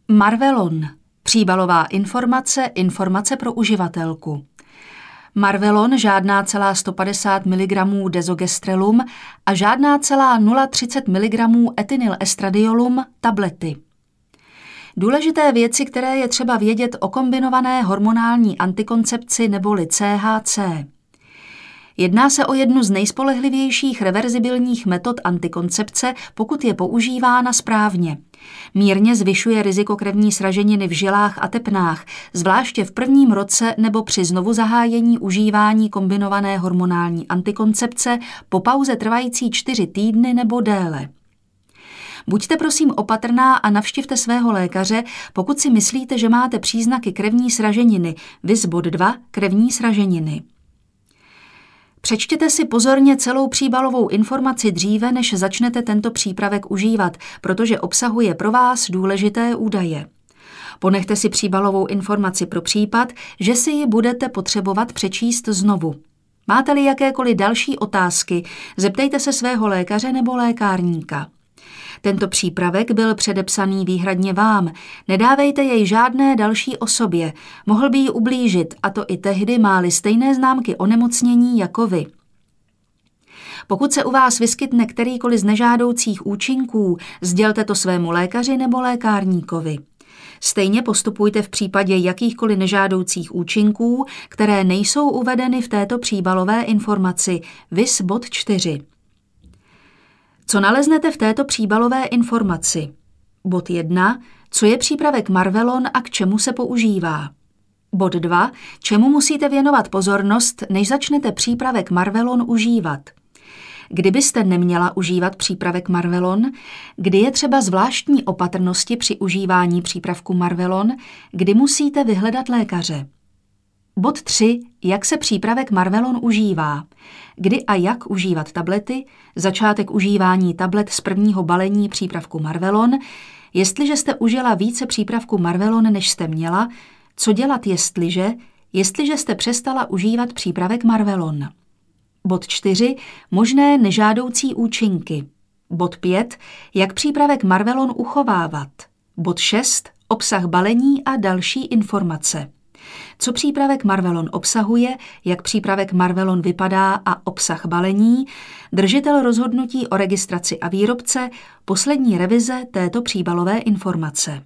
Marvelon. Příbalová informace pro uživatelku. Marvelon žádná celá 150 mg dezogestrelum a žádná celá 0,30 mg etynylestradiolum tablety. Důležité věci, které je třeba vědět o kombinované hormonální antikoncepci neboli CHC. Jedná se o jednu z nejspolehlivějších reverzibilních metod antikoncepce, pokud je používána správně. Mírně zvyšuje riziko krevní sraženiny v žilách a tepnách, zvláště v prvním roce nebo při znovu zahájení užívání kombinované hormonální antikoncepce po pauze trvající 4 týdny nebo déle. Buďte prosím opatrná a navštivte svého lékaře, pokud si myslíte, že máte příznaky krevní sraženiny, viz bod 2 krevní sraženiny. Přečtěte si pozorně celou příbalovou informaci dříve, než začnete tento přípravek užívat, protože obsahuje pro vás důležité údaje. Ponechte si příbalovou informaci pro případ, že si ji budete potřebovat přečíst znovu. Máte-li jakékoliv další otázky, zeptejte se svého lékaře nebo lékárníka. Tento přípravek byl předepsaný výhradně vám. Nedávejte jej žádné další osobě. Mohl by jí ublížit, a to i tehdy, má-li stejné známky onemocnění jako vy. Pokud se u vás vyskytne kterýkoliv z nežádoucích účinků, sdělte to svému lékaři nebo lékárníkovi. Stejně postupujte v případě jakýchkoliv nežádoucích účinků, které nejsou uvedeny v této příbalové informaci, viz bod 4. Co naleznete v této příbalové informaci? Bod 1. Co je přípravek Marvelon a k čemu se používá? Bod 2. Čemu musíte věnovat pozornost, než začnete přípravek Marvelon užívat? Kdybyste neměla užívat přípravek Marvelon, kdy je třeba zvláštní opatrnosti při užívání přípravku Marvelon, kdy musíte vyhledat lékaře? Bod 3. Jak se přípravek Marvelon užívá? Kdy a jak užívat tablety? Začátek užívání tablet z prvního balení přípravku Marvelon. Jestliže jste užila více přípravku Marvelon, než jste měla, co dělat jestliže jste přestala užívat přípravek Marvelon? Bod 4. Možné nežádoucí účinky. Bod 5. Jak přípravek Marvelon uchovávat? Bod 6. Obsah balení a další informace. Co přípravek Marvelon obsahuje, jak přípravek Marvelon vypadá a obsah balení, držitel rozhodnutí o registraci a výrobce, poslední revize této příbalové informace.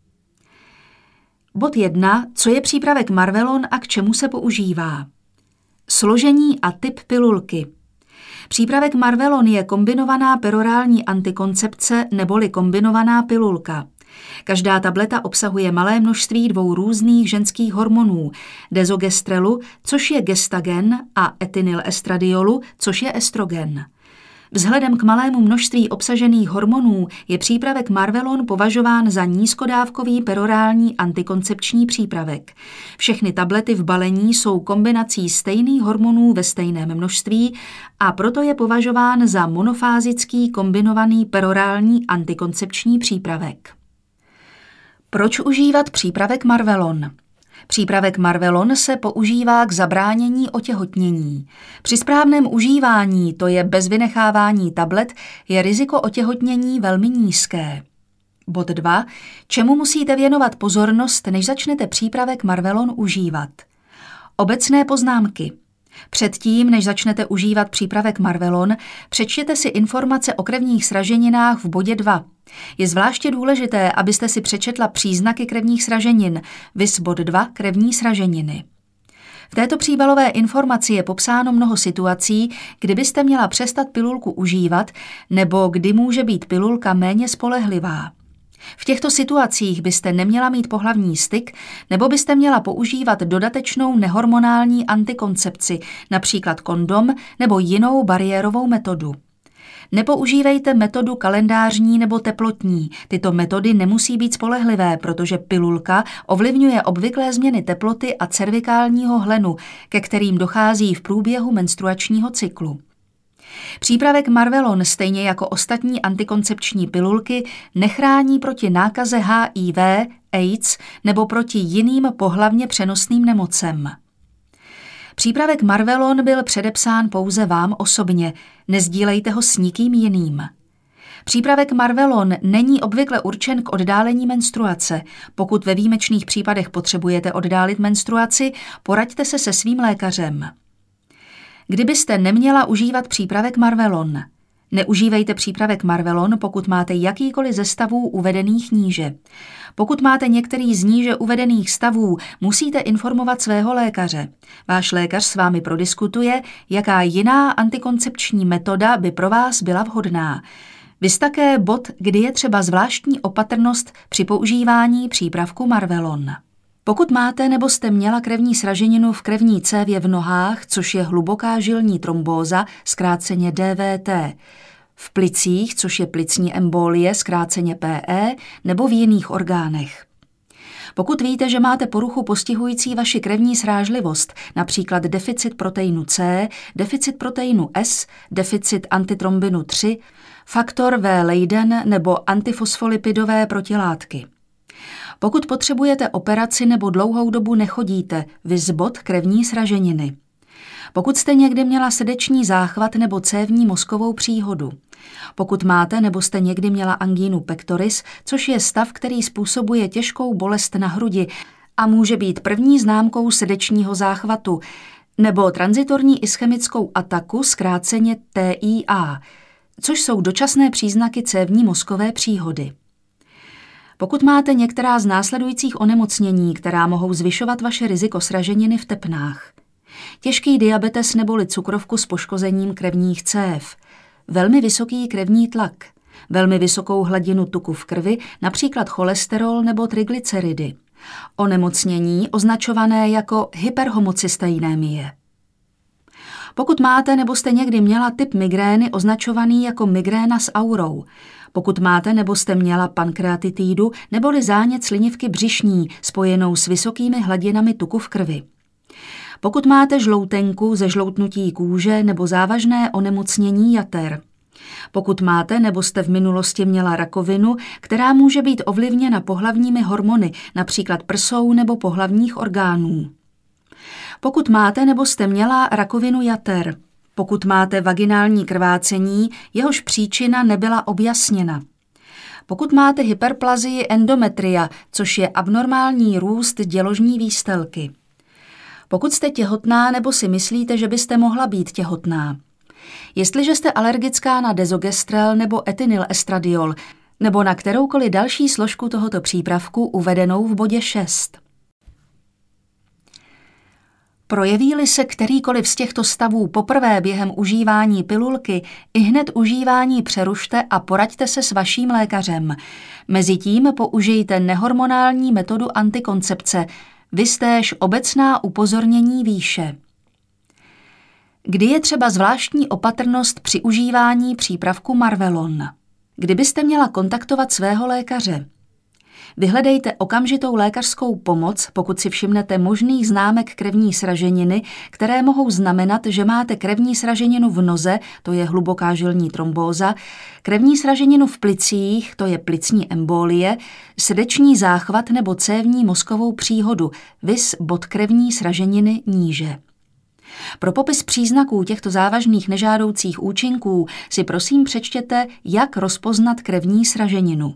Bod 1. Co je přípravek Marvelon a k čemu se používá? Složení a typ pilulky. Přípravek Marvelon je kombinovaná perorální antikoncepce neboli kombinovaná pilulka. Každá tableta obsahuje malé množství 2 různých ženských hormonů, dezogestrelu, což je gestagen, a etynylestradiolu, což je estrogen. Vzhledem k malému množství obsažených hormonů je přípravek Marvelon považován za nízkodávkový perorální antikoncepční přípravek. Všechny tablety v balení jsou kombinací stejných hormonů ve stejném množství a proto je považován za monofázický kombinovaný perorální antikoncepční přípravek. Proč užívat přípravek Marvelon? Přípravek Marvelon se používá k zabránění otěhotnění. Při správném užívání, to je bez vynechávání tablet, je riziko otěhotnění velmi nízké. Bod 2. Čemu musíte věnovat pozornost, než začnete přípravek Marvelon užívat? Obecné poznámky. Předtím, než začnete užívat přípravek Marvelon, přečtěte si informace o krevních sraženinách v bodě 2. Je zvláště důležité, abyste si přečetla příznaky krevních sraženin, viz bod 2 krevní sraženiny. V této příbalové informaci je popsáno mnoho situací, kdy byste měla přestat pilulku užívat nebo kdy může být pilulka méně spolehlivá. V těchto situacích byste neměla mít pohlavní styk nebo byste měla používat dodatečnou nehormonální antikoncepci, například kondom nebo jinou bariérovou metodu. Nepoužívejte metodu kalendářní nebo teplotní. Tyto metody nemusí být spolehlivé, protože pilulka ovlivňuje obvyklé změny teploty a cervikálního hlenu, ke kterým dochází v průběhu menstruačního cyklu. Přípravek Marvelon, stejně jako ostatní antikoncepční pilulky, nechrání proti nákaze HIV, AIDS nebo proti jiným pohlavně přenosným nemocem. Přípravek Marvelon byl předepsán pouze vám osobně, nezdílejte ho s nikým jiným. Přípravek Marvelon není obvykle určen k oddálení menstruace. Pokud ve výjimečných případech potřebujete oddálit menstruaci, poraďte se se svým lékařem. Kdybyste neměla užívat přípravek Marvelon? Neužívejte přípravek Marvelon, pokud máte jakýkoliv ze stavů uvedených níže. Pokud máte některý z níže uvedených stavů, musíte informovat svého lékaře. Váš lékař s vámi prodiskutuje, jaká jiná antikoncepční metoda by pro vás byla vhodná. Viz také bod, kdy je třeba zvláštní opatrnost při používání přípravku Marvelon. Pokud máte nebo jste měla krevní sraženinu v krevní cévě v nohách, což je hluboká žilní trombóza, zkráceně DVT, v plicích, což je plicní embolie, zkráceně PE, nebo v jiných orgánech. Pokud víte, že máte poruchu postihující vaši krevní srážlivost, například deficit proteinu C, deficit proteinu S, deficit antitrombinu 3, faktor V. Leiden nebo antifosfolipidové protilátky. Pokud potřebujete operaci nebo dlouhou dobu nechodíte, viz bod krevní sraženiny. Pokud jste někdy měla srdeční záchvat nebo cévní mozkovou příhodu. Pokud máte nebo jste někdy měla angínu pectoris, což je stav, který způsobuje těžkou bolest na hrudi a může být první známkou srdečního záchvatu, nebo transitorní ischemickou ataku, zkráceně TIA, což jsou dočasné příznaky cévní mozkové příhody. Pokud máte některá z následujících onemocnění, která mohou zvyšovat vaše riziko sraženiny v tepnách. Těžký diabetes neboli cukrovku s poškozením krevních cév, velmi vysoký krevní tlak, velmi vysokou hladinu tuku v krvi, například cholesterol nebo triglyceridy, onemocnění označované jako hyperhomocysteinémie. Pokud máte nebo jste někdy měla typ migrény označovaný jako migréna s aurou, pokud máte nebo jste měla pankreatitídu neboli zánět slinivky břišní spojenou s vysokými hladinami tuku v krvi. Pokud máte žloutenku, zežloutnutí kůže nebo závažné onemocnění jater. Pokud máte nebo jste v minulosti měla rakovinu, která může být ovlivněna pohlavními hormony, například prsou nebo pohlavních orgánů. Pokud máte nebo jste měla rakovinu jater. Pokud máte vaginální krvácení, jehož příčina nebyla objasněna. Pokud máte hyperplazii endometria, což je abnormální růst děložní výstelky. Pokud jste těhotná nebo si myslíte, že byste mohla být těhotná. Jestliže jste alergická na dezogestrel nebo etynylestradiol nebo na kteroukoliv další složku tohoto přípravku uvedenou v bodě 6. Projeví-li se kterýkoliv z těchto stavů poprvé během užívání pilulky, ihned užívání přerušte a poraďte se s vaším lékařem. Mezitím použijte nehormonální metodu antikoncepce, viz též obecná upozornění výše. Kdy je třeba zvláštní opatrnost při užívání přípravku Marvelon? Kdybyste měla kontaktovat svého lékaře? Vyhledejte okamžitou lékařskou pomoc, pokud si všimnete možných známek krevní sraženiny, které mohou znamenat, že máte krevní sraženinu v noze, to je hluboká žilní trombóza, krevní sraženinu v plicích, to je plicní embolie, srdeční záchvat nebo cévní mozkovou příhodu, viz bod krevní sraženiny níže. Pro popis příznaků těchto závažných nežádoucích účinků si prosím přečtěte, jak rozpoznat krevní sraženinu.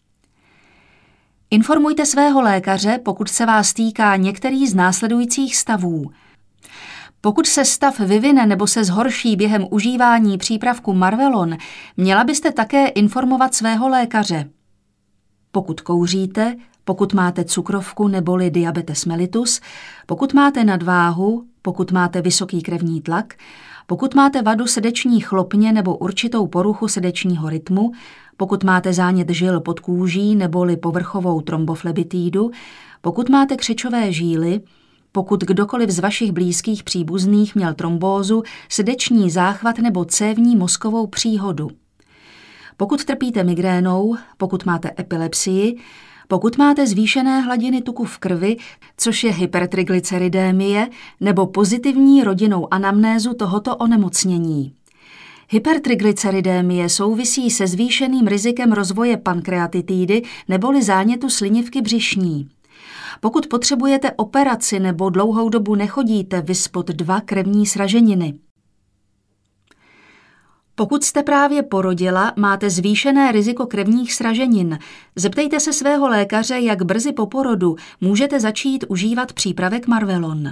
Informujte svého lékaře, pokud se vás týká některý z následujících stavů. Pokud se stav vyvine nebo se zhorší během užívání přípravku Marvelon, měla byste také informovat svého lékaře. Pokud kouříte, pokud máte cukrovku neboli diabetes mellitus, pokud máte nadváhu, pokud máte vysoký krevní tlak, pokud máte vadu srdeční chlopně nebo určitou poruchu srdečního rytmu, pokud máte zánět žil pod kůží neboli povrchovou tromboflebitídu, pokud máte křečové žíly, pokud kdokoliv z vašich blízkých příbuzných měl trombózu, srdeční záchvat nebo cévní mozkovou příhodu. Pokud trpíte migrénou, pokud máte epilepsii, pokud máte zvýšené hladiny tuku v krvi, což je hypertriglyceridémie, nebo pozitivní rodinnou anamnézu tohoto onemocnění. Hypertriglyceridémie souvisí se zvýšeným rizikem rozvoje pankreatitídy neboli zánětu slinivky břišní. Pokud potřebujete operaci nebo dlouhou dobu nechodíte, viz bod 2 krevní sraženiny. Pokud jste právě porodila, máte zvýšené riziko krevních sraženin. Zeptejte se svého lékaře, jak brzy po porodu můžete začít užívat přípravek Marvelon.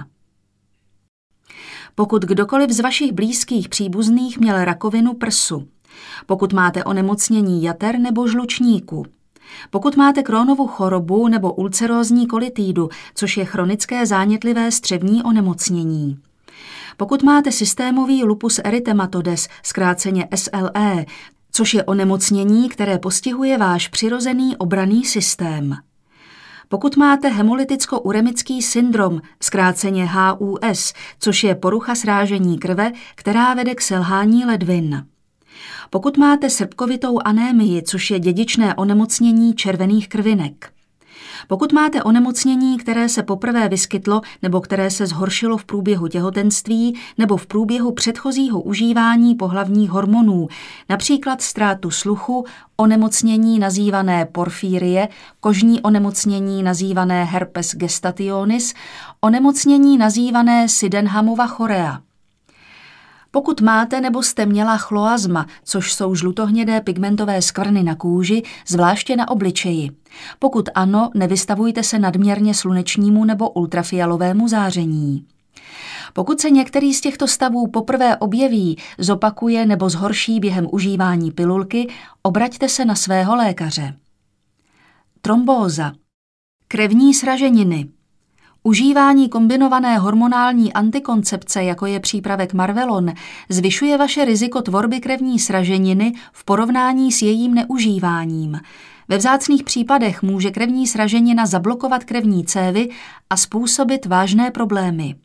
Pokud kdokoliv z vašich blízkých příbuzných měl rakovinu prsu, pokud máte onemocnění jater nebo žlučníku, pokud máte Crohnovu chorobu nebo ulcerózní kolitídu, což je chronické zánětlivé střevní onemocnění, pokud máte systémový lupus erythematodes, zkráceně SLE, což je onemocnění, které postihuje váš přirozený obranný systém, pokud máte hemolyticko-uremický syndrom, zkráceně HUS, což je porucha srážení krve, která vede k selhání ledvin, pokud máte srpkovitou anémii, což je dědičné onemocnění červených krvinek, pokud máte onemocnění, které se poprvé vyskytlo nebo které se zhoršilo v průběhu těhotenství nebo v průběhu předchozího užívání pohlavních hormonů, například ztrátu sluchu, onemocnění nazývané porfírie, kožní onemocnění nazývané herpes gestationis, onemocnění nazývané Sydenhamova chorea. Pokud máte nebo jste měla chloazma, což jsou žlutohnědé pigmentové skvrny na kůži, zvláště na obličeji. Pokud ano, nevystavujte se nadměrně slunečnímu nebo ultrafialovému záření. Pokud se některý z těchto stavů poprvé objeví, zopakuje nebo zhorší během užívání pilulky, obraťte se na svého lékaře. Trombóza. Krevní sraženiny. Užívání kombinované hormonální antikoncepce, jako je přípravek Marvelon, zvyšuje vaše riziko tvorby krevní sraženiny v porovnání s jejím neužíváním. Ve vzácných případech může krevní sraženina zablokovat krevní cévy a způsobit vážné problémy.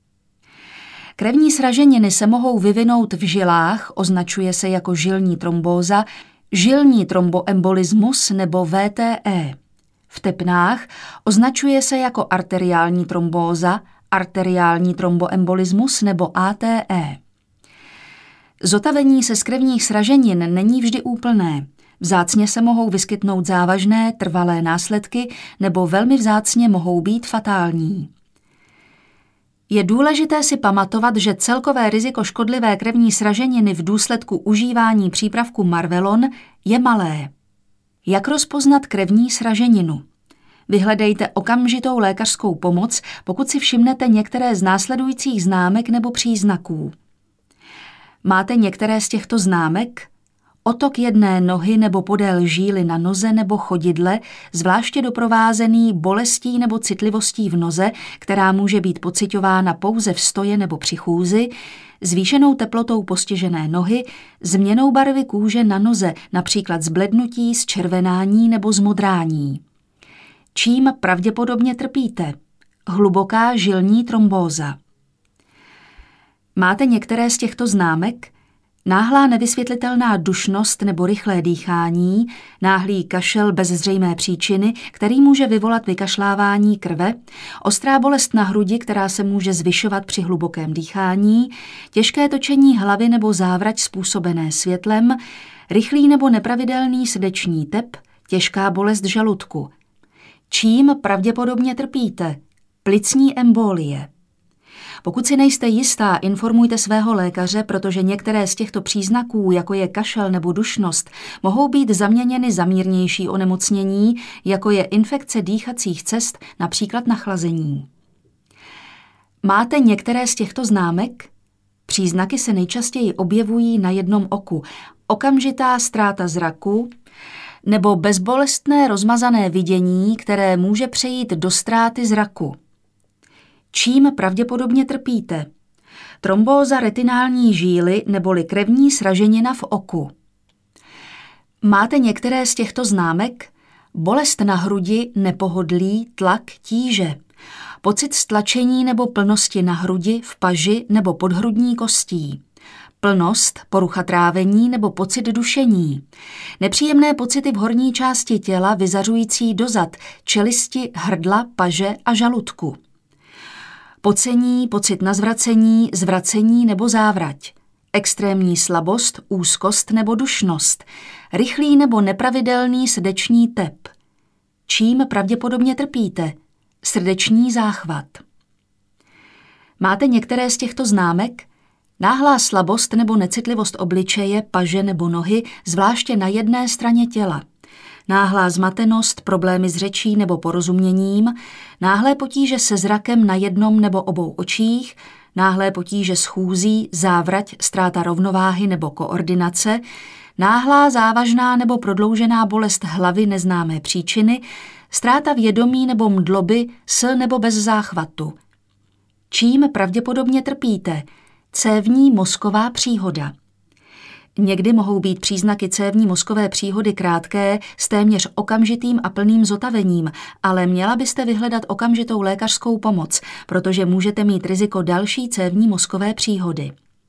Krevní sraženiny se mohou vyvinout v žilách, označuje se jako žilní trombóza, žilní tromboembolismus nebo VTE. V tepnách označuje se jako arteriální trombóza, arteriální tromboembolismus nebo ATE. Zotavení se z krevních sraženin není vždy úplné. Vzácně se mohou vyskytnout závažné, trvalé následky nebo velmi vzácně mohou být fatální. Je důležité si pamatovat, že celkové riziko škodlivé krevní sraženiny v důsledku užívání přípravku Marvelon je malé. Jak rozpoznat krevní sraženinu? Vyhledejte okamžitou lékařskou pomoc, pokud si všimnete některé z následujících známek nebo příznaků. Máte některé z těchto známek? Otok jedné nohy nebo podél žíly na noze nebo chodidle, zvláště doprovázený bolestí nebo citlivostí v noze, která může být pociťována pouze v stoje nebo při chůzi, zvýšenou teplotou postižené nohy, změnou barvy kůže na noze, například zblednutí, zčervenání nebo zmodrání. Čím pravděpodobně trpíte? Hluboká žilní trombóza. Máte některé z těchto známek? Náhlá nevysvětlitelná dušnost nebo rychlé dýchání, náhlý kašel bez zřejmé příčiny, který může vyvolat vykašlávání krve, ostrá bolest na hrudi, která se může zvyšovat při hlubokém dýchání, těžké točení hlavy nebo závrať způsobené světlem, rychlý nebo nepravidelný srdeční tep, těžká bolest žaludku. Čím pravděpodobně trpíte? Plicní embolie. Pokud si nejste jistá, informujte svého lékaře, protože některé z těchto příznaků, jako je kašel nebo dušnost, mohou být zaměněny za mírnější onemocnění, jako je infekce dýchacích cest, například nachlazení. Máte některé z těchto známek? Příznaky se nejčastěji objevují na jednom oku. Okamžitá ztráta zraku nebo bezbolestné rozmazané vidění, které může přejít do ztráty zraku. Čím pravděpodobně trpíte? Trombóza retinální žíly neboli krevní sraženina v oku. Máte některé z těchto známek? Bolest na hrudi, nepohodlí, tlak, tíže. Pocit stlačení nebo plnosti na hrudi, v paži nebo podhrudní kostí. Plnost, porucha trávení nebo pocit dušení. Nepříjemné pocity v horní části těla vyzařující dozad, čelisti, hrdla, paže a žaludku. Pocení, pocit na zvracení, zvracení nebo závrať. Extrémní slabost, úzkost nebo dušnost. Rychlý nebo nepravidelný srdeční tep. Čím pravděpodobně trpíte? Srdeční záchvat. Máte některé z těchto známek? Náhlá slabost nebo necitlivost obličeje, paže nebo nohy, zvláště na jedné straně těla. Náhlá zmatenost, problémy s řečí nebo porozuměním, náhlé potíže se zrakem na jednom nebo obou očích, náhlé potíže s chůzí, závrať, ztráta rovnováhy nebo koordinace, náhlá závažná nebo prodloužená bolest hlavy neznámé příčiny, ztráta vědomí nebo mdloby s nebo bez záchvatu. Čím pravděpodobně trpíte? Cévní mozková příhoda. Někdy mohou být příznaky cévní mozkové příhody krátké s téměř okamžitým a plným zotavením, ale měla byste vyhledat okamžitou lékařskou pomoc, protože můžete mít riziko další cévní mozkové příhody.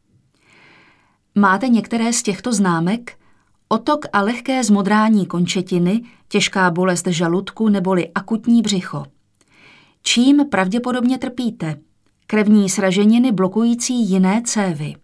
Máte některé z těchto známek? Otok a lehké zmodrání končetiny, těžká bolest žaludku neboli akutní břicho. Čím pravděpodobně trpíte? Krevní sraženiny blokující jiné cévy.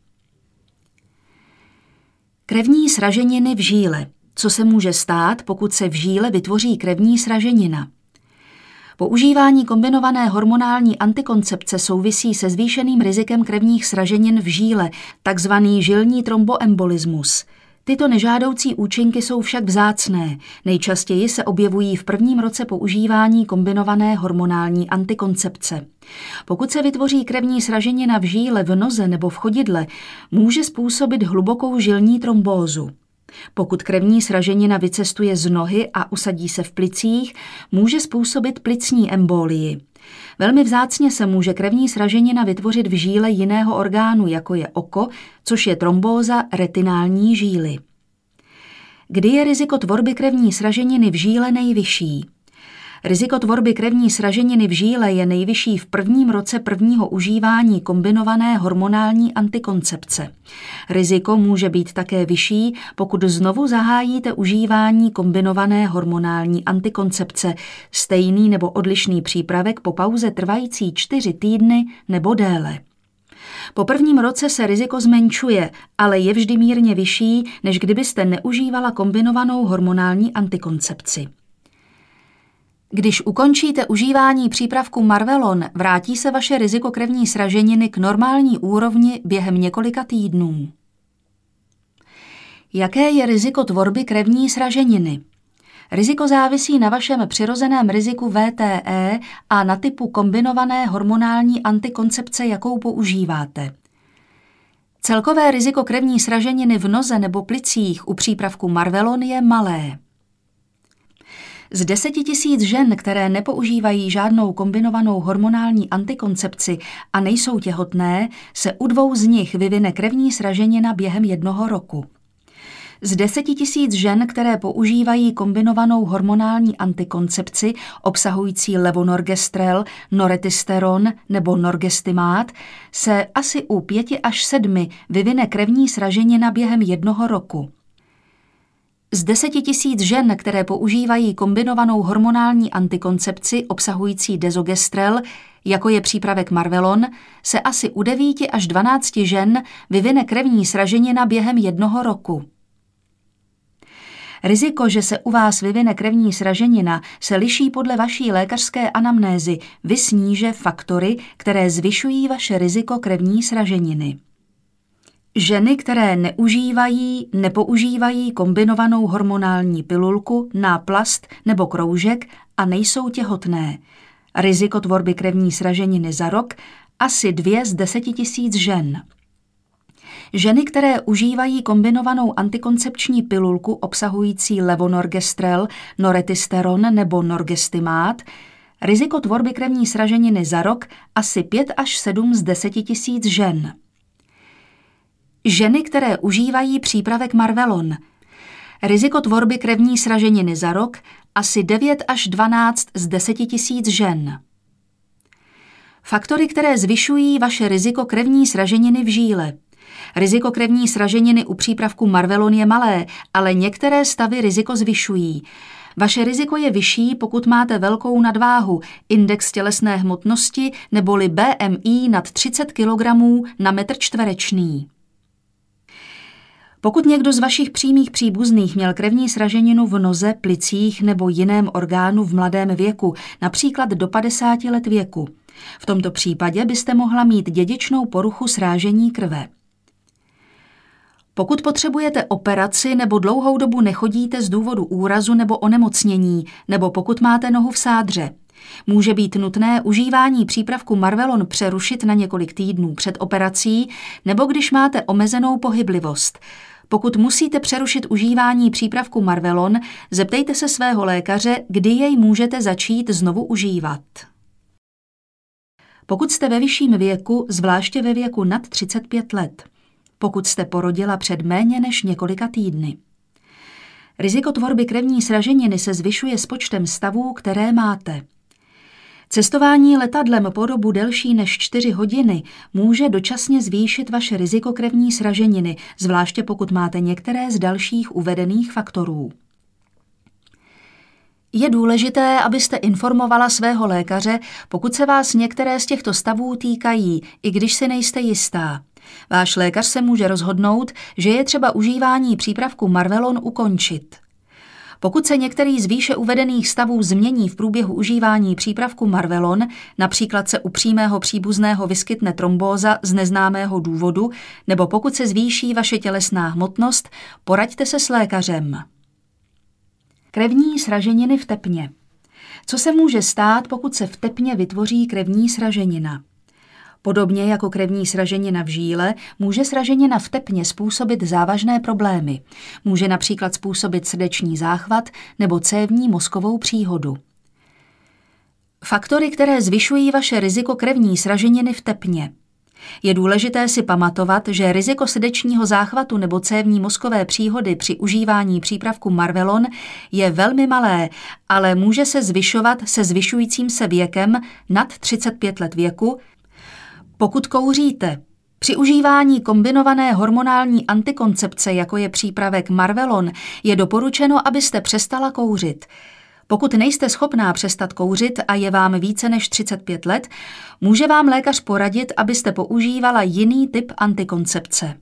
Krevní sraženiny v žíle. Co se může stát, pokud se v žíle vytvoří krevní sraženina? Používání kombinované hormonální antikoncepce souvisí se zvýšeným rizikem krevních sraženin v žíle, takzvaný žilní tromboembolismus. Tyto nežádoucí účinky jsou však vzácné. Nejčastěji se objevují v prvním roce používání kombinované hormonální antikoncepce. Pokud se vytvoří krevní sraženina v žíle, v noze nebo v chodidle, může způsobit hlubokou žilní trombózu. Pokud krevní sraženina vycestuje z nohy a usadí se v plicích, může způsobit plicní embolii. Velmi vzácně se může krevní sraženina vytvořit v žíle jiného orgánu, jako je oko, což je trombóza retinální žíly. Kdy je riziko tvorby krevní sraženiny v žíle nejvyšší? Riziko tvorby krevní sraženiny v žíle je nejvyšší v prvním roce prvního užívání kombinované hormonální antikoncepce. Riziko může být také vyšší, pokud znovu zahájíte užívání kombinované hormonální antikoncepce, stejný nebo odlišný přípravek po pauze trvající 4 týdny nebo déle. Po prvním roce se riziko zmenšuje, ale je vždy mírně vyšší, než kdybyste neužívala kombinovanou hormonální antikoncepci. Když ukončíte užívání přípravku Marvelon, vrátí se vaše riziko krevní sraženiny k normální úrovni během několika týdnů. Jaké je riziko tvorby krevní sraženiny? Riziko závisí na vašem přirozeném riziku VTE a na typu kombinované hormonální antikoncepce, jakou používáte. Celkové riziko krevní sraženiny v noze nebo plicích u přípravku Marvelon je malé. Z 10 000 žen, které nepoužívají žádnou kombinovanou hormonální antikoncepci a nejsou těhotné, se u 2 z nich vyvine krevní sraženina během 1 roku. Z 10 000 žen, které používají kombinovanou hormonální antikoncepci obsahující levonorgestrel, noretisteron nebo norgestimát, se asi u 5 až 7 vyvine krevní sraženina během 1 roku. Z 10 000 žen, které používají kombinovanou hormonální antikoncepci obsahující dezogestrel, jako je přípravek Marvelon, se asi u 9 až 12 žen vyvine krevní sraženina během 1 roku. Riziko, že se u vás vyvine krevní sraženina, se liší podle vaší lékařské anamnézy, viz níže faktory, které zvyšují vaše riziko krevní sraženiny. Ženy, které nepoužívají kombinovanou hormonální pilulku, náplast nebo kroužek a nejsou těhotné. Riziko tvorby krevní sraženiny za rok asi 2 z 10 000 žen. Ženy, které užívají kombinovanou antikoncepční pilulku obsahující levonorgestrel, noretisteron nebo norgestimát, riziko tvorby krevní sraženiny za rok asi 5 až 7 z 10 000 žen. Ženy, které užívají přípravek Marvelon. Riziko tvorby krevní sraženiny za rok asi 9 až 12 z 10 000 žen. Faktory, které zvyšují vaše riziko krevní sraženiny v žíle. Riziko krevní sraženiny u přípravku Marvelon je malé, ale některé stavy riziko zvyšují. Vaše riziko je vyšší, pokud máte velkou nadváhu, index tělesné hmotnosti neboli BMI nad 30 kg na metr čtverečný. Pokud někdo z vašich přímých příbuzných měl krevní sraženinu v noze, plicích nebo jiném orgánu v mladém věku, například do 50 let věku, v tomto případě byste mohla mít dědičnou poruchu srážení krve. Pokud potřebujete operaci nebo dlouhou dobu nechodíte z důvodu úrazu nebo onemocnění, nebo pokud máte nohu v sádře, může být nutné užívání přípravku Marvelon přerušit na několik týdnů před operací nebo když máte omezenou pohyblivost. Pokud musíte přerušit užívání přípravku Marvelon, zeptejte se svého lékaře, kdy jej můžete začít znovu užívat. Pokud jste ve vyšším věku, zvláště ve věku nad 35 let. Pokud jste porodila před méně než několika týdny. Riziko tvorby krevní sraženiny se zvyšuje s počtem stavů, které máte. Cestování letadlem po dobu delší než 4 hodiny může dočasně zvýšit vaše riziko krevní sraženiny, zvláště pokud máte některé z dalších uvedených faktorů. Je důležité, abyste informovala svého lékaře, pokud se vás některé z těchto stavů týkají, i když si nejste jistá. Váš lékař se může rozhodnout, že je třeba užívání přípravku Marvelon ukončit. Pokud se některý z výše uvedených stavů změní v průběhu užívání přípravku Marvelon, například se u přímého příbuzného vyskytne trombóza z neznámého důvodu, nebo pokud se zvýší vaše tělesná hmotnost, poraďte se s lékařem. Krevní sraženiny v tepně. Co se může stát, pokud se v tepně vytvoří krevní sraženina? Podobně jako krevní sraženina v žíle, může sraženina v tepně způsobit závažné problémy. Může například způsobit srdeční záchvat nebo cévní mozkovou příhodu. Faktory, které zvyšují vaše riziko krevní sraženiny v tepně. Je důležité si pamatovat, že riziko srdečního záchvatu nebo cévní mozkové příhody při užívání přípravku Marvelon je velmi malé, ale může se zvyšovat se zvyšujícím se věkem nad 35 let věku, pokud kouříte. Při užívání kombinované hormonální antikoncepce, jako je přípravek Marvelon, je doporučeno, abyste přestala kouřit. Pokud nejste schopná přestat kouřit a je vám více než 35 let, může vám lékař poradit, abyste používala jiný typ antikoncepce.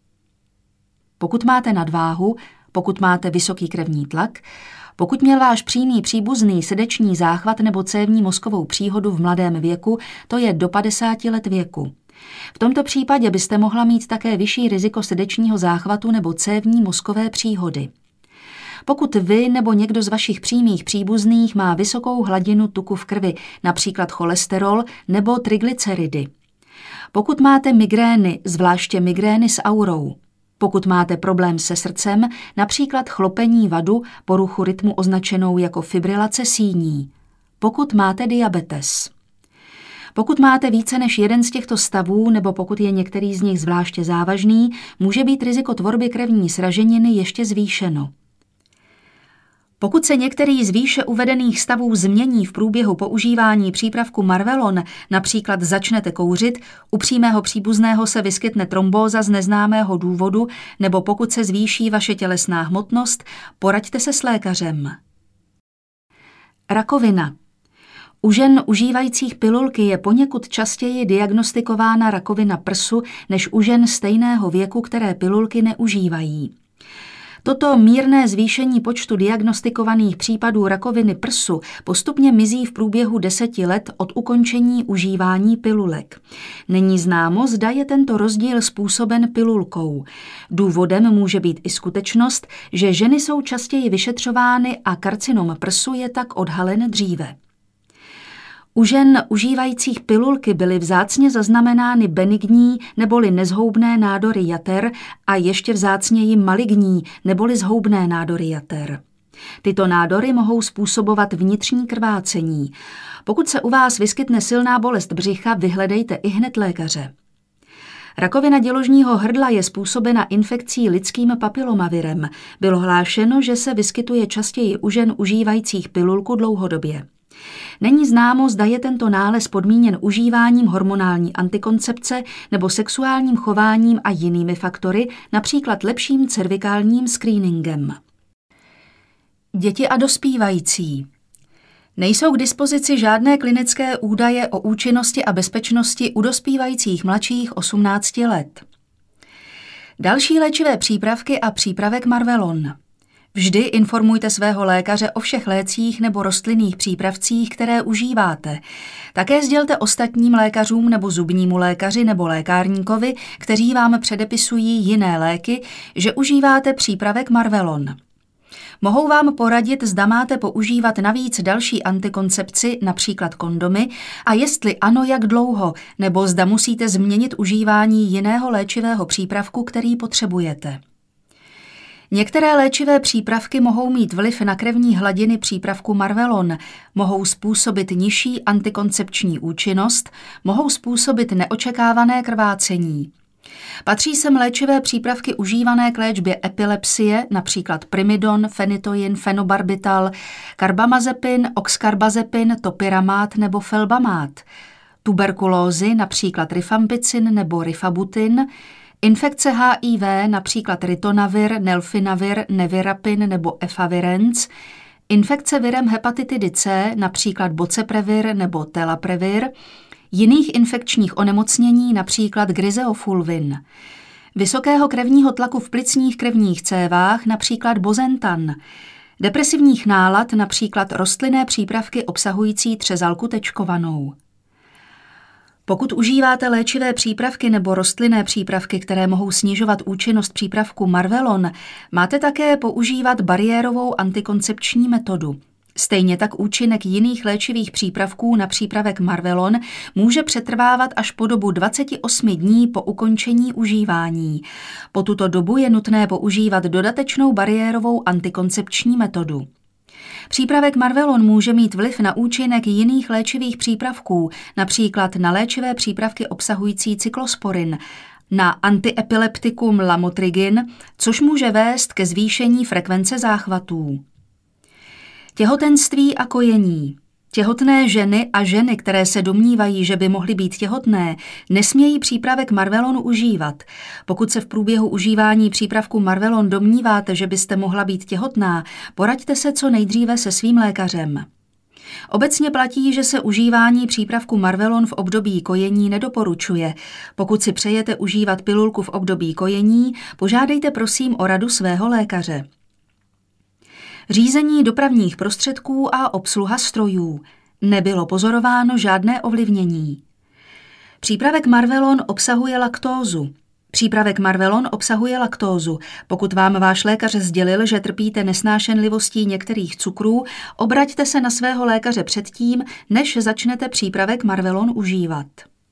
Pokud máte nadváhu, pokud máte vysoký krevní tlak, pokud měl váš přímý příbuzný srdeční záchvat nebo cévní mozkovou příhodu v mladém věku, to je do 50 let věku. V tomto případě byste mohla mít také vyšší riziko srdečního záchvatu nebo cévní mozkové příhody. Pokud vy nebo někdo z vašich přímých příbuzných má vysokou hladinu tuku v krvi, například cholesterol nebo triglyceridy. Pokud máte migrény, zvláště migrény s aurou. Pokud máte problém se srdcem, například chlopení vadu, poruchu rytmu označenou jako fibrilace síní. Pokud máte diabetes. Pokud máte více než jeden z těchto stavů nebo pokud je některý z nich zvláště závažný, může být riziko tvorby krevní sraženiny ještě zvýšeno. Pokud se některý z výše uvedených stavů změní v průběhu používání přípravku Marvelon, například začnete kouřit, u přímého příbuzného se vyskytne trombóza z neznámého důvodu, nebo pokud se zvýší vaše tělesná hmotnost, poraďte se s lékařem. Rakovina. U žen užívajících pilulky je poněkud častěji diagnostikována rakovina prsu než u žen stejného věku, které pilulky neužívají. Toto mírné zvýšení počtu diagnostikovaných případů rakoviny prsu postupně mizí v průběhu 10 let od ukončení užívání pilulek. Není známo, zda je tento rozdíl způsoben pilulkou. Důvodem může být i skutečnost, že ženy jsou častěji vyšetřovány a karcinom prsu je tak odhalen dříve. U žen užívajících pilulky byly vzácně zaznamenány benigní neboli nezhoubné nádory jater a ještě vzácněji maligní neboli zhoubné nádory jater. Tyto nádory mohou způsobovat vnitřní krvácení. Pokud se u vás vyskytne silná bolest břicha, vyhledejte ihned lékaře. Rakovina děložního hrdla je způsobena infekcí lidským papilomavirem. Bylo hlášeno, že se vyskytuje častěji u žen užívajících pilulku dlouhodobě. Není známo, zda je tento nález podmíněn užíváním hormonální antikoncepce nebo sexuálním chováním a jinými faktory, například lepším cervikálním screeningem. Děti a dospívající. Nejsou k dispozici žádné klinické údaje o účinnosti a bezpečnosti u dospívajících mladších 18 let. Další léčivé přípravky a přípravek Marvelon. Vždy informujte svého lékaře o všech lécích nebo rostlinných přípravcích, které užíváte. Také sdělte ostatním lékařům nebo zubnímu lékaři nebo lékárníkovi, kteří vám předepisují jiné léky, že užíváte přípravek Marvelon. Mohou vám poradit, zda máte používat navíc další antikoncepci, například kondomy, a jestli ano, jak dlouho, nebo zda musíte změnit užívání jiného léčivého přípravku, který potřebujete. Některé léčivé přípravky mohou mít vliv na krevní hladiny přípravku Marvelon, mohou způsobit nižší antikoncepční účinnost, mohou způsobit neočekávané krvácení. Patří sem léčivé přípravky užívané k léčbě epilepsie, například primidon, fenitoin, fenobarbital, karbamazepin, oxkarbazepin, topiramát nebo felbamát, tuberkulózy, například rifampicin nebo rifabutin, infekce HIV, například ritonavir, nelfinavir, nevirapin nebo efavirenz, infekce virem hepatitidy C, například boceprevir nebo telaprevir, jiných infekčních onemocnění, například griseofulvin, vysokého krevního tlaku v plicních krevních cévách, například bozentan, depresivních nálad, například rostlinné přípravky obsahující třezalku tečkovanou. Pokud užíváte léčivé přípravky nebo rostlinné přípravky, které mohou snižovat účinnost přípravku Marvelon, máte také používat bariérovou antikoncepční metodu. Stejně tak účinek jiných léčivých přípravků na přípravek Marvelon může přetrvávat až po dobu 28 dní po ukončení užívání. Po tuto dobu je nutné používat dodatečnou bariérovou antikoncepční metodu. Přípravek Marvelon může mít vliv na účinek jiných léčivých přípravků, například na léčivé přípravky obsahující cyklosporin, na antiepileptikum lamotrigin, což může vést ke zvýšení frekvence záchvatů. Těhotenství a kojení. Těhotné ženy a ženy, které se domnívají, že by mohly být těhotné, nesmějí přípravek Marvelon užívat. Pokud se v průběhu užívání přípravku Marvelon domníváte, že byste mohla být těhotná, poraďte se co nejdříve se svým lékařem. Obecně platí, že se užívání přípravku Marvelon v období kojení nedoporučuje. Pokud si přejete užívat pilulku v období kojení, požádejte prosím o radu svého lékaře. Řízení dopravních prostředků a obsluha strojů. Nebylo pozorováno žádné ovlivnění. Přípravek Marvelon obsahuje laktózu. Přípravek Marvelon obsahuje laktózu. Pokud vám váš lékař sdělil, že trpíte nesnášenlivostí některých cukrů, obraťte se na svého lékaře předtím, než začnete přípravek Marvelon užívat.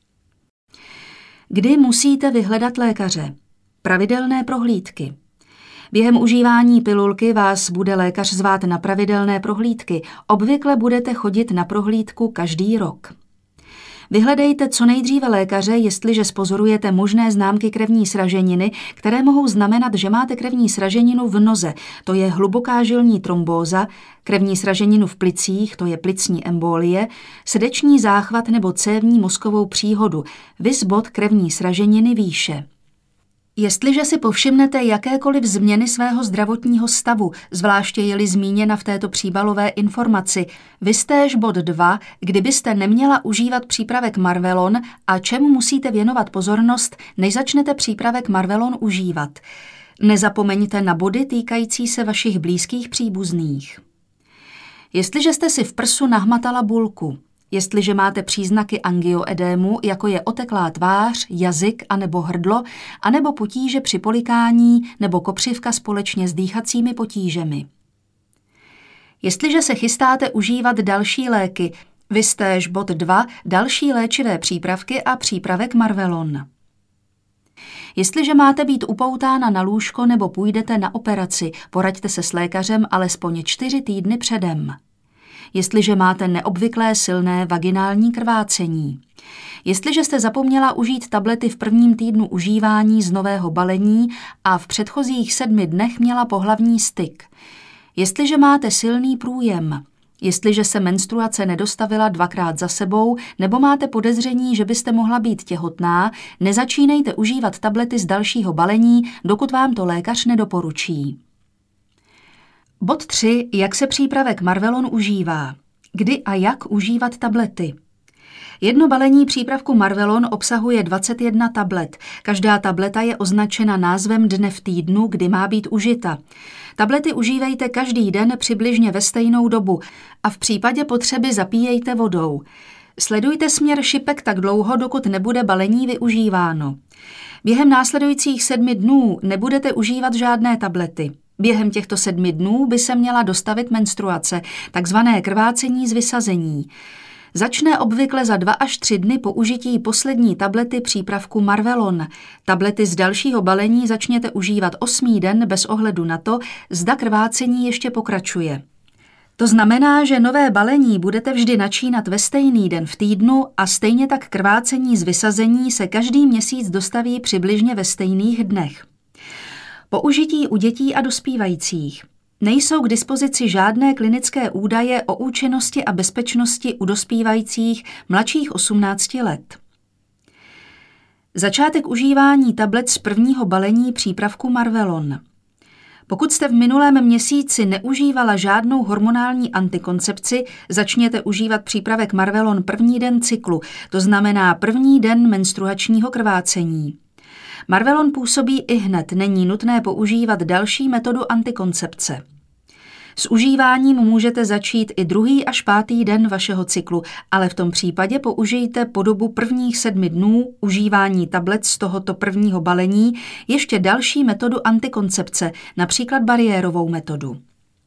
Kdy musíte vyhledat lékaře? Pravidelné prohlídky. Během užívání pilulky vás bude lékař zvát na pravidelné prohlídky. Obvykle budete chodit na prohlídku každý rok. Vyhledejte co nejdříve lékaře, jestliže zpozorujete možné známky krevní sraženiny, které mohou znamenat, že máte krevní sraženinu v noze, to je hluboká žilní trombóza, krevní sraženinu v plicích, to je plicní embolie, srdeční záchvat nebo cévní mozkovou příhodu, viz bod krevní sraženiny výše. Jestliže si povšimnete jakékoliv změny svého zdravotního stavu, zvláště je-li zmíněna v této příbalové informaci, viz též bod 2, kdybyste neměla užívat přípravek Marvelon a čemu musíte věnovat pozornost, než začnete přípravek Marvelon užívat. Nezapomeňte na body týkající se vašich blízkých příbuzných. Jestliže jste si v prsu nahmatala bulku, jestliže máte příznaky angioedému, jako je oteklá tvář, jazyk anebo hrdlo, anebo potíže při polikání nebo kopřivka společně s dýchacími potížemi. Jestliže se chystáte užívat další léky, viz též bod 2, další léčivé přípravky a přípravek Marvelon. Jestliže máte být upoutána na lůžko nebo půjdete na operaci, poraďte se s lékařem alespoň 4 týdny předem. Jestliže máte neobvyklé silné vaginální krvácení. Jestliže jste zapomněla užít tablety v prvním týdnu užívání z nového balení a v předchozích 7 dnech měla pohlavní styk. Jestliže máte silný průjem. Jestliže se menstruace nedostavila 2krát za sebou nebo máte podezření, že byste mohla být těhotná, nezačínejte užívat tablety z dalšího balení, dokud vám to lékař nedoporučí. Bod 3. Jak se přípravek Marvelon užívá? Kdy a jak užívat tablety? Jedno balení přípravku Marvelon obsahuje 21 tablet. Každá tableta je označena názvem dne v týdnu, kdy má být užita. Tablety užívejte každý den přibližně ve stejnou dobu a v případě potřeby zapíjejte vodou. Sledujte směr šipek tak dlouho, dokud nebude balení využíváno. Během následujících 7 dnů nebudete užívat žádné tablety. Během těchto 7 dnů by se měla dostavit menstruace, takzvané krvácení z vysazení. Začne obvykle za 2 až 3 dny po užití poslední tablety přípravku Marvelon. Tablety z dalšího balení začněte užívat 8. den bez ohledu na to, zda krvácení ještě pokračuje. To znamená, že nové balení budete vždy načínat ve stejný den v týdnu a stejně tak krvácení z vysazení se každý měsíc dostaví přibližně ve stejných dnech. Použití u dětí a dospívajících. Nejsou k dispozici žádné klinické údaje o účinnosti a bezpečnosti u dospívajících mladších 18 let. Začátek užívání tablet z prvního balení přípravku Marvelon. Pokud jste v minulém měsíci neužívala žádnou hormonální antikoncepci, začněte užívat přípravek Marvelon první den cyklu, to znamená první den menstruačního krvácení. Marvelon působí ihned, není nutné používat další metodu antikoncepce. S užíváním můžete začít i 2. až 5. den vašeho cyklu, ale v tom případě použijte po dobu prvních 7 dnů užívání tablet z tohoto prvního balení ještě další metodu antikoncepce, například bariérovou metodu.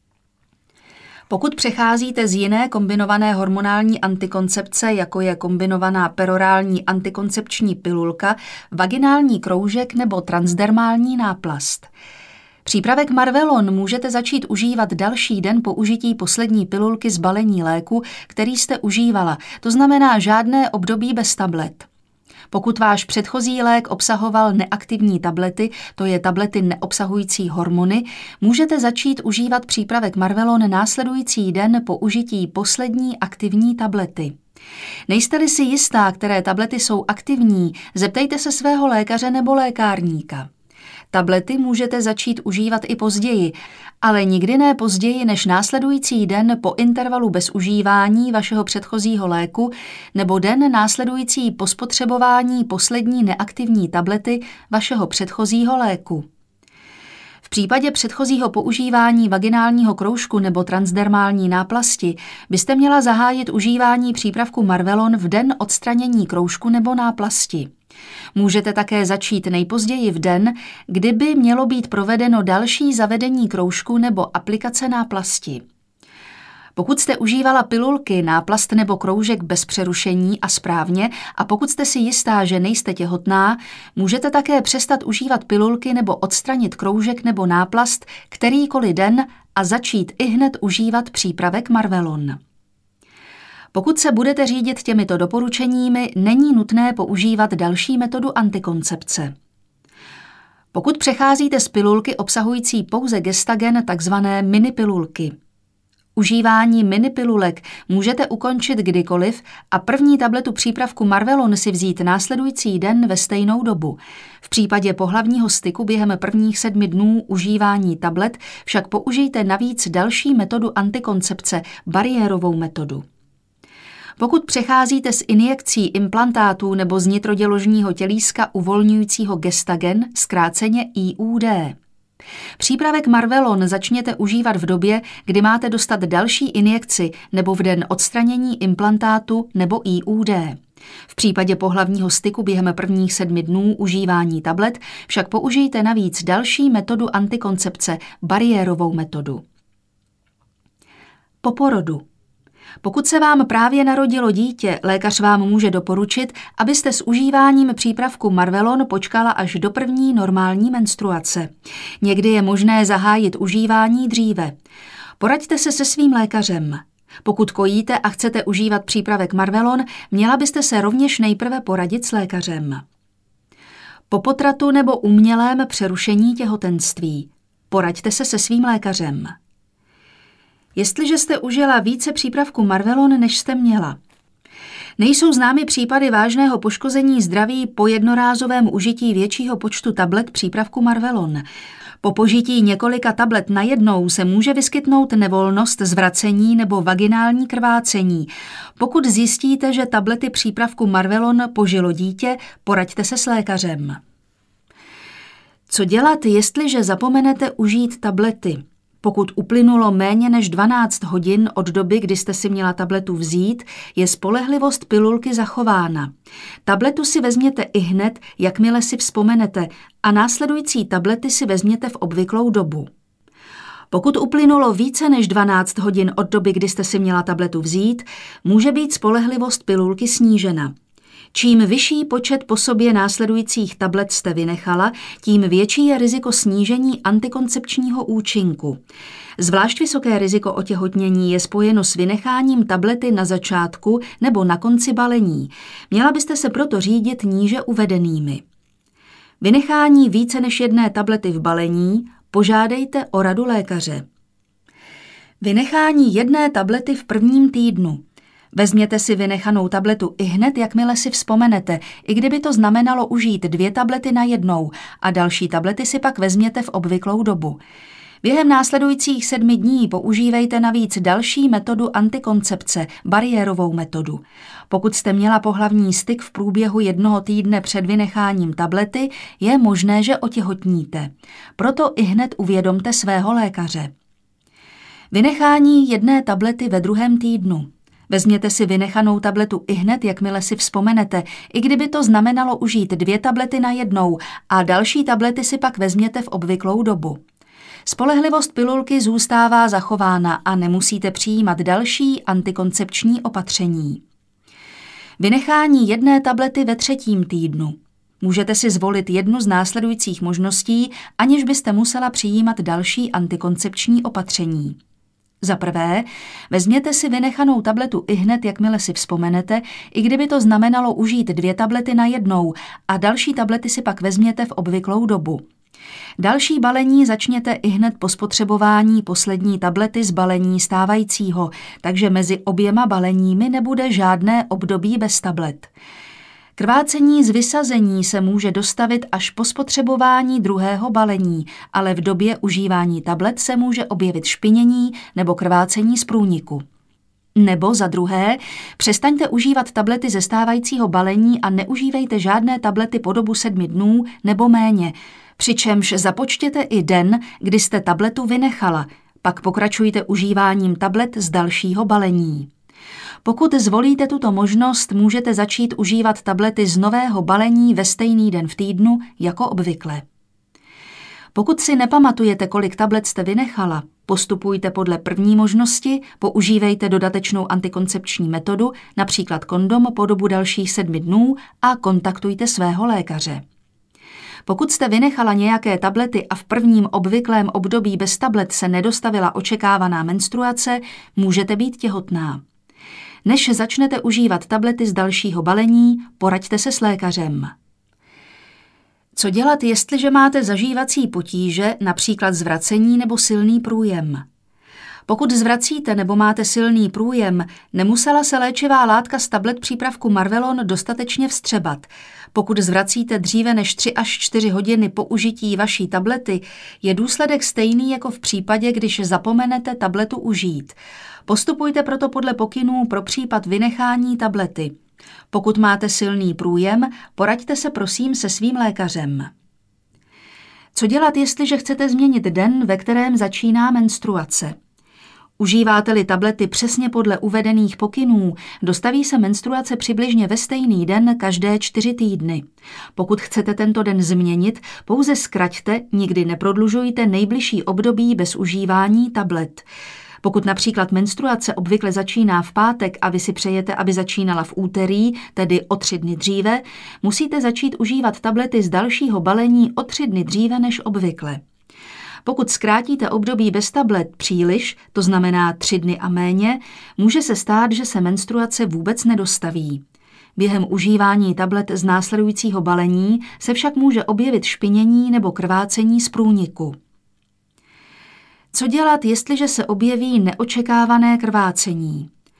Pokud přecházíte z jiné kombinované hormonální antikoncepce, jako je kombinovaná perorální antikoncepční pilulka, vaginální kroužek nebo transdermální náplast. Přípravek Marvelon můžete začít užívat další den po užití poslední pilulky z balení léku, který jste užívala, to znamená žádné období bez tablet. Pokud váš předchozí lék obsahoval neaktivní tablety, to je tablety neobsahující hormony, můžete začít užívat přípravek Marvelon následující den po užití poslední aktivní tablety. Nejste-li si jistá, které tablety jsou aktivní, zeptejte se svého lékaře nebo lékárníka. Tablety můžete začít užívat i později, ale nikdy ne později než následující den po intervalu bez užívání vašeho předchozího léku nebo den následující po spotřebování poslední neaktivní tablety vašeho předchozího léku. V případě předchozího používání vaginálního kroužku nebo transdermální náplasti byste měla zahájit užívání přípravku Marvelon v den odstranění kroužku nebo náplasti. Můžete také začít nejpozději v den, kdy by mělo být provedeno další zavedení kroužku nebo aplikace náplasti. Pokud jste užívala pilulky, náplast nebo kroužek bez přerušení a správně a pokud jste si jistá, že nejste těhotná, můžete také přestat užívat pilulky nebo odstranit kroužek nebo náplast kterýkoliv den a začít ihned užívat přípravek Marvelon. Pokud se budete řídit těmito doporučeními, není nutné používat další metodu antikoncepce. Pokud přecházíte z pilulky obsahující pouze gestagen, takzvané minipilulky. Užívání minipilulek můžete ukončit kdykoliv a první tabletu přípravku Marvelon si vzít následující den ve stejnou dobu. V případě pohlavního styku během prvních 7 dnů užívání tablet však použijte navíc další metodu antikoncepce, bariérovou metodu. Pokud přecházíte z injekcí implantátů nebo z nitroděložního tělíska uvolňujícího gestagen, zkráceně IUD. Přípravek Marvelon začněte užívat v době, kdy máte dostat další injekci nebo v den odstranění implantátu nebo IUD. V případě pohlavního styku během prvních 7 dnů užívání tablet však použijte navíc další metodu antikoncepce, bariérovou metodu. Po porodu. Pokud se vám právě narodilo dítě, lékař vám může doporučit, abyste s užíváním přípravku Marvelon počkala až do první normální menstruace. Někdy je možné zahájit užívání dříve. Poraďte se svým lékařem. Pokud kojíte a chcete užívat přípravek Marvelon, měla byste se rovněž nejprve poradit s lékařem. Po potratu nebo umělém přerušení těhotenství. Poraďte se svým lékařem. Jestliže jste užila více přípravku Marvelon, než jste měla. Nejsou známy případy vážného poškození zdraví po jednorázovém užití většího počtu tablet přípravku Marvelon. Po požití několika tablet najednou se může vyskytnout nevolnost, zvracení nebo vaginální krvácení. Pokud zjistíte, že tablety přípravku Marvelon požilo dítě, poraďte se s lékařem. Co dělat, jestliže zapomenete užít tablety? Pokud uplynulo méně než 12 hodin od doby, kdy jste si měla tabletu vzít, je spolehlivost pilulky zachována. Tabletu si vezměte ihned, jakmile si vzpomenete, a následující tablety si vezměte v obvyklou dobu. Pokud uplynulo více než 12 hodin od doby, kdy jste si měla tabletu vzít, může být spolehlivost pilulky snížena. Čím vyšší počet po sobě následujících tablet jste vynechala, tím větší je riziko snížení antikoncepčního účinku. Zvlášť vysoké riziko otěhotnění je spojeno s vynecháním tablety na začátku nebo na konci balení. Měla byste se proto řídit níže uvedenými. Vynechání více než jedné tablety v balení požádejte o radu lékaře. Vynechání jedné tablety v prvním týdnu. Vezměte si vynechanou tabletu ihned, jakmile si vzpomenete, i kdyby to znamenalo užít 2 tablety najednou a další tablety si pak vezměte v obvyklou dobu. Během následujících 7 dní používejte navíc další metodu antikoncepce, bariérovou metodu. Pokud jste měla pohlavní styk v průběhu 1 týdne před vynecháním tablety, je možné, že otěhotníte. Proto ihned uvědomte svého lékaře. Vynechání jedné tablety ve 2. týdnu. Vezměte si vynechanou tabletu ihned, jakmile si vzpomenete, i kdyby to znamenalo užít 2 tablety najednou a další tablety si pak vezměte v obvyklou dobu. Spolehlivost pilulky zůstává zachována a nemusíte přijímat další antikoncepční opatření. Vynechání jedné tablety ve 3. týdnu. Můžete si zvolit jednu z následujících možností, aniž byste musela přijímat další antikoncepční opatření. Za prvé, vezměte si vynechanou tabletu ihned, jakmile si vzpomenete, i kdyby to znamenalo užít 2 tablety najednou a další tablety si pak vezměte v obvyklou dobu. Další balení začněte ihned po spotřebování poslední tablety z balení stávajícího, takže mezi oběma baleními nebude žádné období bez tablet. Krvácení z vysazení se může dostavit až po spotřebování 2. balení, ale v době užívání tablet se může objevit špinění nebo krvácení z průniku. Nebo za druhé, přestaňte užívat tablety ze stávajícího balení a neužívejte žádné tablety po dobu 7 dnů nebo méně, přičemž započtěte i den, kdy jste tabletu vynechala, pak pokračujte užíváním tablet z dalšího balení. Pokud zvolíte tuto možnost, můžete začít užívat tablety z nového balení ve stejný den v týdnu jako obvykle. Pokud si nepamatujete, kolik tablet jste vynechala, postupujte podle první možnosti, používejte dodatečnou antikoncepční metodu, například kondom po dobu dalších 7 dnů a kontaktujte svého lékaře. Pokud jste vynechala nějaké tablety a v prvním obvyklém období bez tablet se nedostavila očekávaná menstruace, můžete být těhotná. Než začnete užívat tablety z dalšího balení, poraďte se s lékařem. Co dělat, jestliže máte zažívací potíže, například zvracení nebo silný průjem? Pokud zvracíte nebo máte silný průjem, nemusela se léčivá látka z tablet přípravku Marvelon dostatečně vstřebat. Pokud zvracíte dříve než 3 až 4 hodiny po užití vaší tablety, je důsledek stejný jako v případě, když zapomenete tabletu užít. Postupujte proto podle pokynů pro případ vynechání tablety. Pokud máte silný průjem, poraďte se prosím se svým lékařem. Co dělat, jestliže chcete změnit den, ve kterém začíná menstruace? Užíváte-li tablety přesně podle uvedených pokynů, dostaví se menstruace přibližně ve stejný den každé 4 týdny. Pokud chcete tento den změnit, pouze zkraťte, nikdy neprodlužujte nejbližší období bez užívání tablet. Pokud například menstruace obvykle začíná v pátek a vy si přejete, aby začínala v úterý, tedy o 3 dny dříve, musíte začít užívat tablety z dalšího balení o 3 dny dříve než obvykle. Pokud zkrátíte období bez tablet příliš, to znamená 3 dny a méně, může se stát, že se menstruace vůbec nedostaví. Během užívání tablet z následujícího balení se však může objevit špinění nebo krvácení z průniku. Co dělat, jestliže se objeví neočekávané krvácení?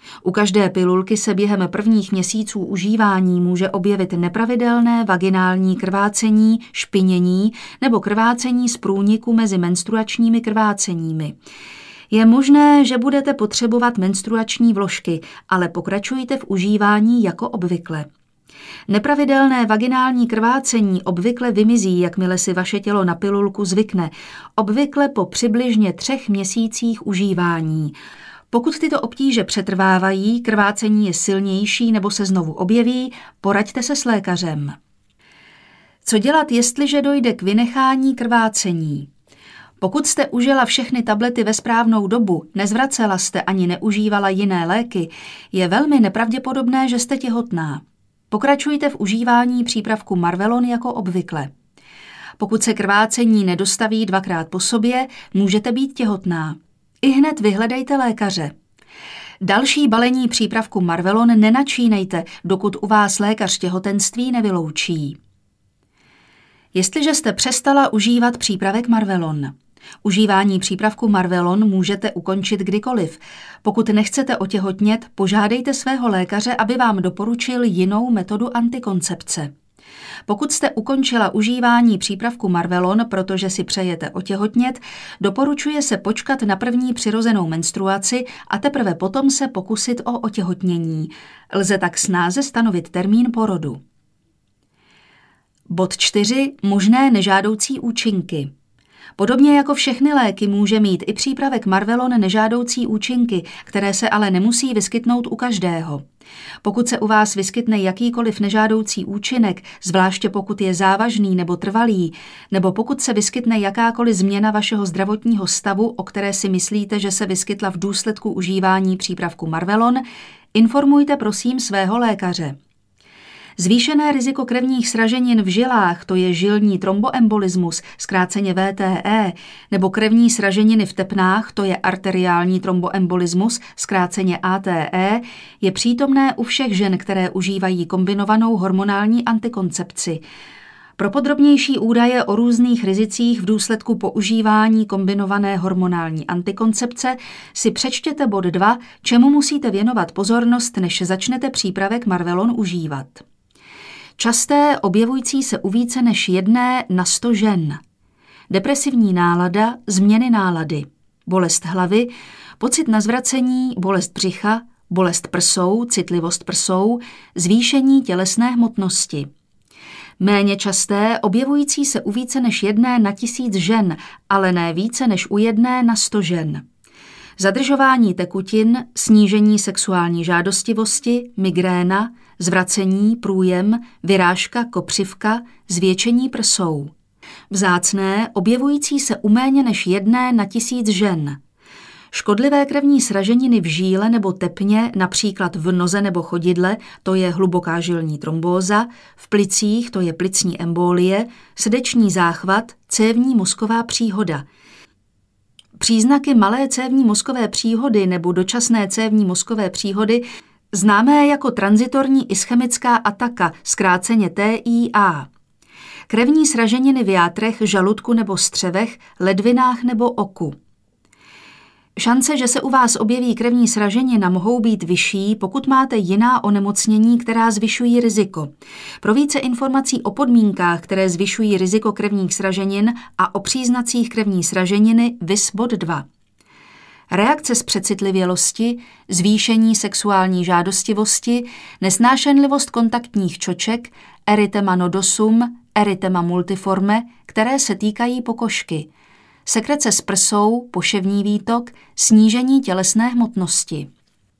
U každé pilulky se během prvních měsíců užívání může objevit nepravidelné vaginální krvácení, špinění nebo krvácení z průniku mezi menstruačními krváceními. Je možné, že budete potřebovat menstruační vložky, ale pokračujte v užívání jako obvykle. Nepravidelné vaginální krvácení obvykle vymizí, jakmile si vaše tělo na pilulku zvykne, obvykle po přibližně 3 měsících užívání. Pokud tyto obtíže přetrvávají, krvácení je silnější nebo se znovu objeví, poraďte se s lékařem. Co dělat, jestliže dojde k vynechání krvácení? Pokud jste užila všechny tablety ve správnou dobu, nezvracela jste ani neužívala jiné léky, je velmi nepravděpodobné, že jste těhotná. Pokračujte v užívání přípravku Marvelon jako obvykle. Pokud se krvácení nedostaví 2krát po sobě, můžete být těhotná. Ihned vyhledejte lékaře. Další balení přípravku Marvelon nenačínejte, dokud u vás lékař těhotenství nevyloučí. Jestliže jste přestala užívat přípravek Marvelon. Užívání přípravku Marvelon můžete ukončit kdykoliv. Pokud nechcete otěhotnět, požádejte svého lékaře, aby vám doporučil jinou metodu antikoncepce. Pokud jste ukončila užívání přípravku Marvelon, protože si přejete otěhotnět, doporučuje se počkat na první přirozenou menstruaci a teprve potom se pokusit o otěhotnění. Lze tak snáze stanovit termín porodu. Bod 4. Možné nežádoucí účinky. Podobně jako všechny léky může mít i přípravek Marvelon nežádoucí účinky, které se ale nemusí vyskytnout u každého. Pokud se u vás vyskytne jakýkoliv nežádoucí účinek, zvláště pokud je závažný nebo trvalý, nebo pokud se vyskytne jakákoliv změna vašeho zdravotního stavu, o které si myslíte, že se vyskytla v důsledku užívání přípravku Marvelon, informujte prosím svého lékaře. Zvýšené riziko krevních sraženin v žilách, to je žilní tromboembolismus, zkráceně VTE, nebo krevní sraženiny v tepnách, to je arteriální tromboembolismus, zkráceně ATE, je přítomné u všech žen, které užívají kombinovanou hormonální antikoncepci. Pro podrobnější údaje o různých rizicích v důsledku používání kombinované hormonální antikoncepce si přečtěte bod 2, čemu musíte věnovat pozornost, než začnete přípravek Marvelon užívat. Časté, objevující se u více než 1 na 100 žen. Depresivní nálada, změny nálady, bolest hlavy, pocit na zvracení, bolest břicha, bolest prsou, citlivost prsou, zvýšení tělesné hmotnosti. Méně časté, objevující se u více než 1 na 1000 žen, ale ne více než u 1 na 100 žen. Zadržování tekutin, snížení sexuální žádostivosti, migréna, zvracení, průjem, vyrážka, kopřivka, zvětšení prsou. Vzácné, objevující se u méně než 1 na 1000 žen. Škodlivé krevní sraženiny v žíle nebo tepně, například v noze nebo chodidle, to je hluboká žilní trombóza, v plicích, to je plicní embolie, srdeční záchvat, cévní mozková příhoda. Příznaky malé cévní mozkové příhody nebo dočasné cévní mozkové příhody známé jako tranzitorní ischemická ataka, zkráceně TIA. Krevní sraženiny v játrech, žaludku nebo střevech, ledvinách nebo oku. Šance, že se u vás objeví krevní sraženina, mohou být vyšší, pokud máte jiná onemocnění, která zvyšují riziko. Pro více informací o podmínkách, které zvyšují riziko krevních sraženin a o příznacích krevní sraženiny, viz bod 2. Reakce z přecitlivělosti, zvýšení sexuální žádostivosti, nesnášenlivost kontaktních čoček, erythema nodosum, erythema multiforme, které se týkají pokožky, sekrece z prsou, poševní výtok, snížení tělesné hmotnosti.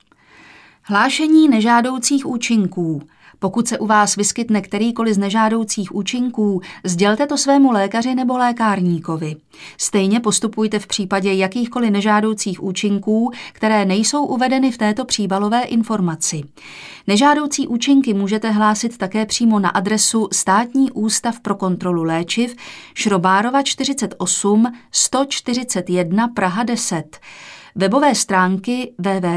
Hlášení nežádoucích účinků. Pokud se u vás vyskytne kterýkoliv z nežádoucích účinků, sdělte to svému lékaři nebo lékárníkovi. Stejně postupujte v případě jakýchkoliv nežádoucích účinků, které nejsou uvedeny v této příbalové informaci. Nežádoucí účinky můžete hlásit také přímo na adresu Státní ústav pro kontrolu léčiv, Šrobárova 48 141 Praha 10. Webové stránky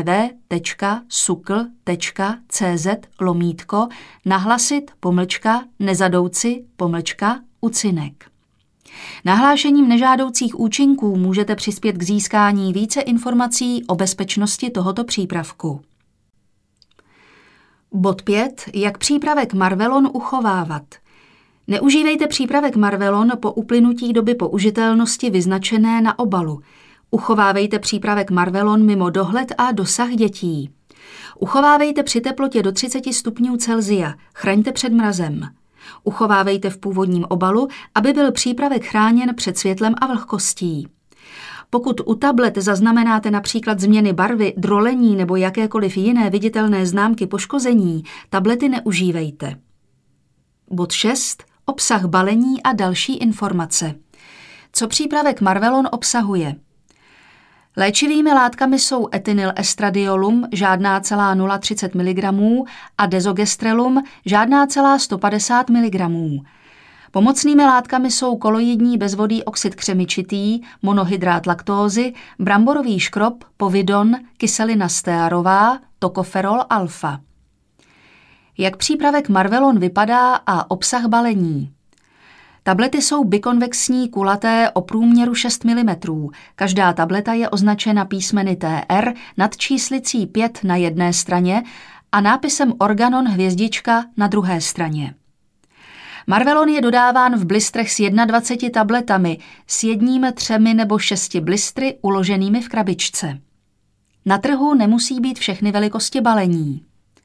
www.sucl.cz/nahlasit-nezadouci-ucinek. Nahlášením nežádoucích účinků můžete přispět k získání více informací o bezpečnosti tohoto přípravku. Bod 5. Jak přípravek Marvelon uchovávat. Neužívejte přípravek Marvelon po uplynutí doby použitelnosti vyznačené na obalu. Uchovávejte přípravek Marvelon mimo dohled a dosah dětí. Uchovávejte při teplotě do 30 stupňů Celsia, chraňte před mrazem. Uchovávejte v původním obalu, aby byl přípravek chráněn před světlem a vlhkostí. Pokud u tablet zaznamenáte například změny barvy, drolení nebo jakékoliv jiné viditelné známky poškození, tablety neužívejte. Bod 6. Obsah balení a další informace. Co přípravek Marvelon obsahuje? Léčivými látkami jsou etynylestradiolum, žádná celá 0,30 mg a dezogestrelum, žádná celá 150 mg. Pomocnými látkami jsou koloidní bezvodný oxid křemičitý, monohydrát laktózy, bramborový škrob, povidon, kyselina stearová, tokoferol alfa. Jak přípravek Marvelon vypadá a obsah balení? Tablety jsou bikonvexní, kulaté, o průměru 6 mm. Každá tableta je označena písmeny TR nad číslicí 5 na jedné straně a nápisem Organon hvězdička na druhé straně. Marvelon je dodáván v blistrech s 21 tabletami, s 1, 3 nebo 6 blistry uloženými v krabičce. Na trhu nemusí být všechny velikosti balení.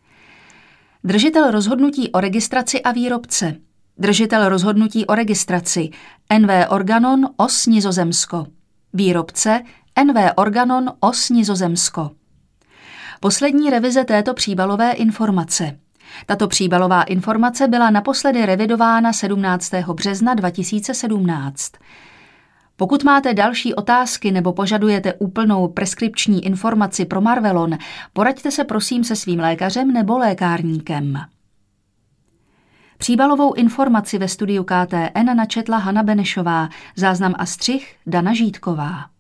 Držitel rozhodnutí o registraci a výrobce. Držitel rozhodnutí o registraci NV Organon OS Nizozemsko. Výrobce NV Organon OS Nizozemsko. Poslední revize této příbalové informace. Tato příbalová informace byla naposledy revidována 17. března 2017. Pokud máte další otázky nebo požadujete úplnou preskripční informaci pro Marvelon, poraďte se prosím se svým lékařem nebo lékárníkem. Příbalovou informaci ve studiu KTN načetla Hana Benešová, záznam a střih Dana Žítková.